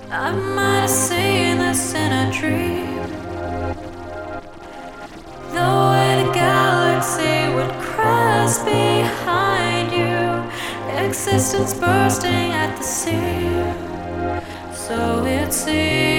I might have seen this in a dream. The way the galaxy would crash behind you, existence bursting at the seam. So it seems.